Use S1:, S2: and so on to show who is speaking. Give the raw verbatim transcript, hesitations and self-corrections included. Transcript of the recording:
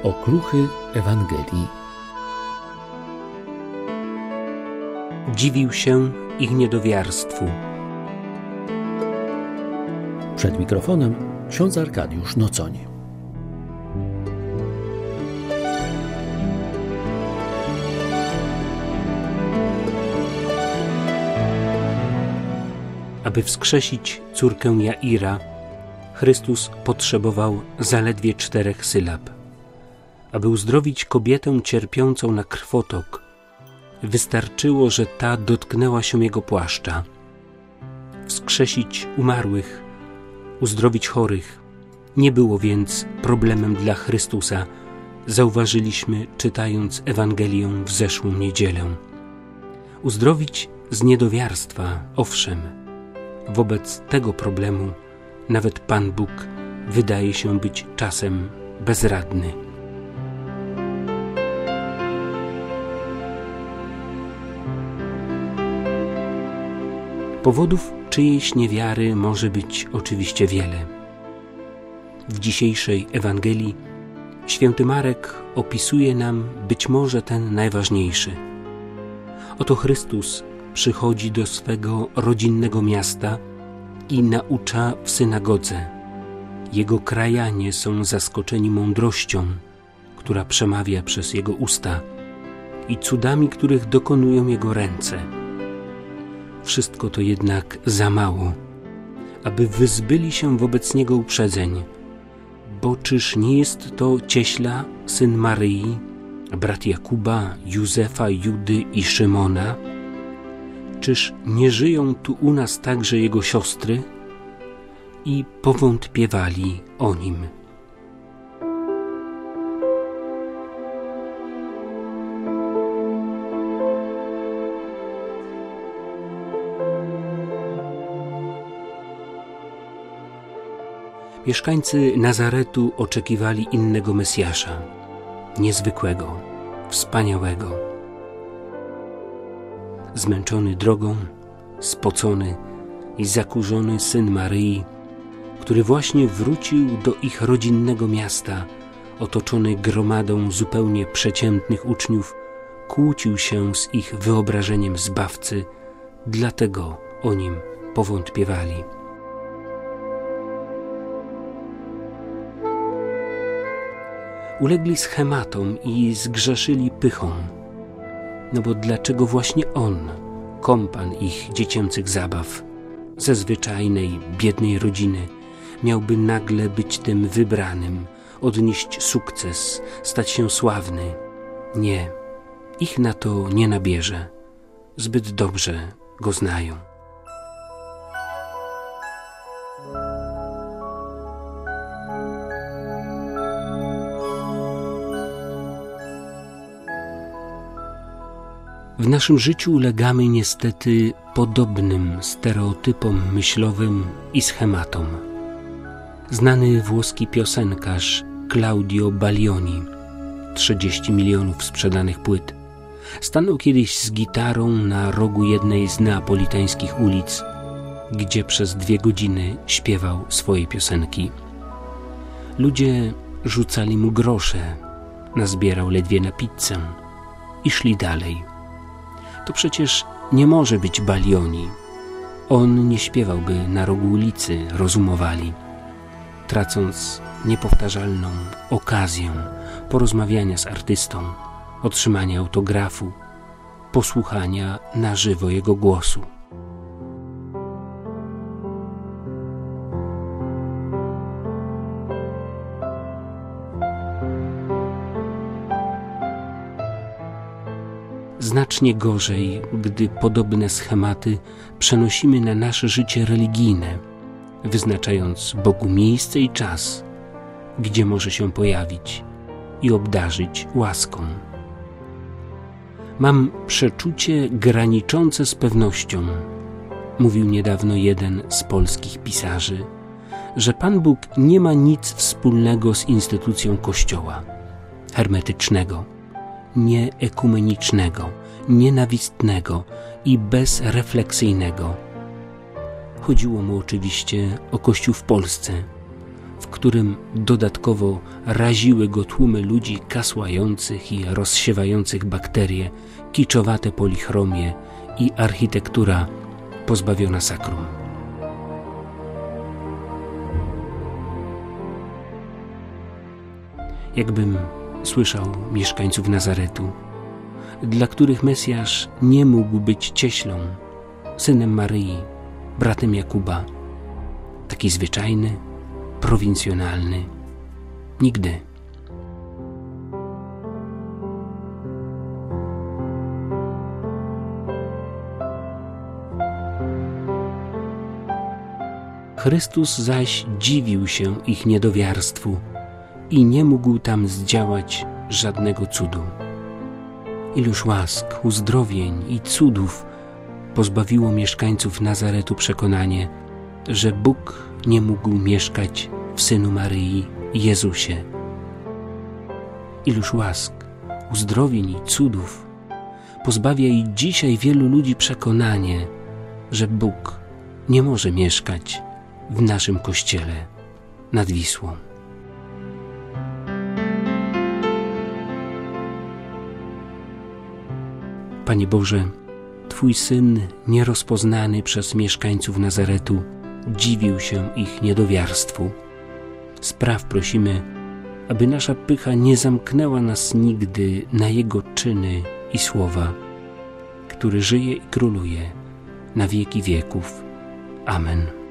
S1: Okruchy Ewangelii.
S2: Dziwił się ich niedowiarstwu.
S1: Przed mikrofonem ksiądz Arkadiusz Nocoń.
S2: Aby wskrzesić córkę Jaira, Chrystus potrzebował zaledwie czterech sylab. Aby uzdrowić kobietę cierpiącą na krwotok, wystarczyło, że ta dotknęła się jego płaszcza. Wskrzesić umarłych, uzdrowić chorych nie było więc problemem dla Chrystusa, zauważyliśmy, czytając Ewangelię w zeszłą niedzielę. Uzdrowić z niedowiarstwa, owszem, wobec tego problemu nawet Pan Bóg wydaje się być czasem bezradny. Powodów czyjejś niewiary może być oczywiście wiele. W dzisiejszej Ewangelii święty Marek opisuje nam być może ten najważniejszy. Oto Chrystus przychodzi do swego rodzinnego miasta i naucza w synagodze. Jego krajanie są zaskoczeni mądrością, która przemawia przez jego usta, i cudami, których dokonują jego ręce. Wszystko to jednak za mało, aby wyzbyli się wobec niego uprzedzeń, bo czyż nie jest to cieśla, syn Maryi, brat Jakuba, Józefa, Judy i Szymona? Czyż nie żyją tu u nas także jego siostry? I powątpiewali o nim. Mieszkańcy Nazaretu oczekiwali innego Mesjasza, niezwykłego, wspaniałego. Zmęczony drogą, spocony i zakurzony syn Maryi, który właśnie wrócił do ich rodzinnego miasta, otoczony gromadą zupełnie przeciętnych uczniów, kłócił się z ich wyobrażeniem Zbawcy, dlatego o nim powątpiewali. Ulegli schematom i zgrzeszyli pychą. No bo dlaczego właśnie on, kompan ich dziecięcych zabaw, ze zwyczajnej, biednej rodziny, miałby nagle być tym wybranym, odnieść sukces, stać się sławny? Nie, ich na to nie nabierze. Zbyt dobrze go znają. W naszym życiu ulegamy niestety podobnym stereotypom myślowym i schematom. Znany włoski piosenkarz Claudio Baglioni, trzydzieści milionów sprzedanych płyt, stanął kiedyś z gitarą na rogu jednej z neapolitańskich ulic, gdzie przez dwie godziny śpiewał swoje piosenki. Ludzie rzucali mu grosze, nazbierał ledwie na pizzę i szli dalej. To przecież nie może być Baglioni. On nie śpiewałby na rogu ulicy, rozumowali, tracąc niepowtarzalną okazję porozmawiania z artystą, otrzymania autografu, posłuchania na żywo jego głosu. Znacznie gorzej, gdy podobne schematy przenosimy na nasze życie religijne, wyznaczając Bogu miejsce i czas, gdzie może się pojawić i obdarzyć łaską. Mam przeczucie graniczące z pewnością, mówił niedawno jeden z polskich pisarzy, że Pan Bóg nie ma nic wspólnego z instytucją Kościoła, hermetycznego, nieekumenicznego, nienawistnego i bezrefleksyjnego. Chodziło mu oczywiście o Kościół w Polsce, w którym dodatkowo raziły go tłumy ludzi kasłających i rozsiewających bakterie, kiczowate polichromie i architektura pozbawiona sakrum. Jakbym słyszał mieszkańców Nazaretu, dla których Mesjasz nie mógł być cieślą, synem Maryi, bratem Jakuba, taki zwyczajny, prowincjonalny. Nigdy. Chrystus zaś dziwił się ich niedowiarstwu i nie mógł tam zdziałać żadnego cudu. Iluż łask, uzdrowień i cudów pozbawiło mieszkańców Nazaretu przekonanie, że Bóg nie mógł mieszkać w Synu Maryi, Jezusie. Iluż łask, uzdrowień i cudów pozbawia i dzisiaj wielu ludzi przekonanie, że Bóg nie może mieszkać w naszym Kościele nad Wisłą. Panie Boże, Twój Syn, nierozpoznany przez mieszkańców Nazaretu, dziwił się ich niedowiarstwu. Spraw, prosimy, aby nasza pycha nie zamknęła nas nigdy na Jego czyny i słowa, który żyje i króluje na wieki wieków. Amen.